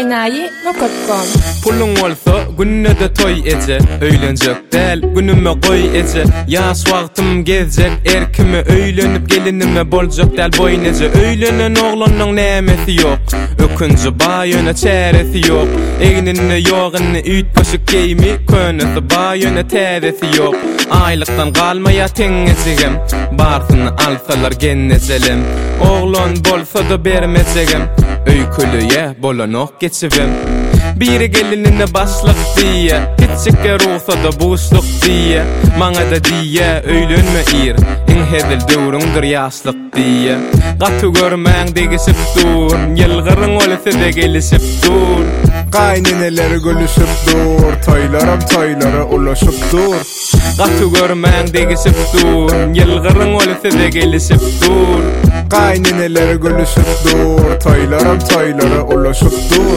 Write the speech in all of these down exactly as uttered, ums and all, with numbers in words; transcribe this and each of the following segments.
enayi nokot kom. Pulun bolsa günne de toy ece, öýlenjek del günüme goý ece. Ýaş wagtym gezjek, erkime öýlenip gelinime boljak del boýun ece. Öýlenen oglanyň nämesi ýok, ökünji baýyna çäresi ýok. Eginine ýogyny üýt başyk geými, könesi baýyna täzesi ýok. Aýlykdan galmaýa teňizigem, barsyny alsalar genneselim. Oglan bolsa da bermesegem, öýkülüye bolanok geçibim. Biri gelinine başlyk diýe, kiçikge ruhsa da boşluk diýe. Maňa da diýe, öýlenme ir, iň hedil döwrüňdir ýaşlyk diýe. Gaty görmäň degisip dur, ýylgyryň olsa da gelişip dur. Qayneneler gülüşüp dur, toylaram toylara ulaşıp dur. Gaty görmäň degisip dur, ýylgyryň olsa da gelişip dur. Qayneneler gülüşüp dur, toylaram toylara ulaşıp dur.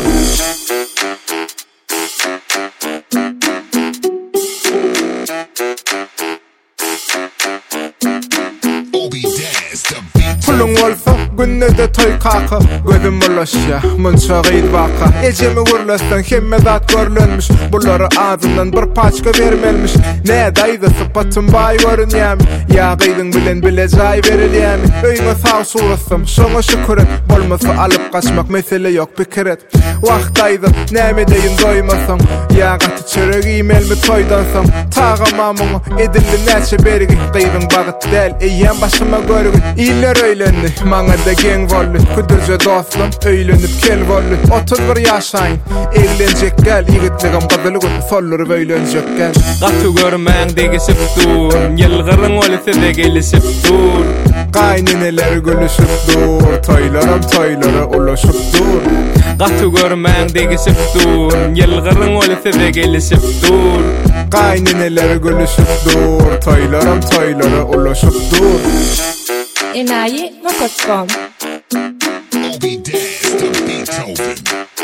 Pulun bolsa günne de toy kaka, gözüm bulaşya, munça gıyt vaka. Ecemi gürlösten hemme zat görlenmiş, buları ağzından bir paçka vermelmiş. Ne daydı sıpatım bay görünýämi, ya gıydın bilen bile jay verilýämi. Öýüňe sağ surasym, şoňa şükür et, bolmasa alıp kaçmak mesele yok pikir et. Wagtaydy, näme deýin doýmasaň, ya gaty çörek iýmelmi toýdan soň. Tagamamyňy edildi näçe bergi, gıydın bagyt del, eýýän başyma görgün. İller öýlendi, maňa da geň boldy, küdürje dostum, öýlenip kel boldy. otuz bir ýaşaýyn, eglenjek gel, ýigitligim gazyly gün, sollary öýlenjek gel. Gaty görmäň degisip dur, ýylgyryň olsa da gelişip dur. Qayneneler gülüşüp dur, toylaram toylara ulaşıp dur. Gaty görmäň degisip dur, ýylgyryň olsa da gelişip dur. Qayneneler gülüşüp dur, toylaram toylara ulaşıp dur. Enayi nokot kom. Obi Dance to Beethoven.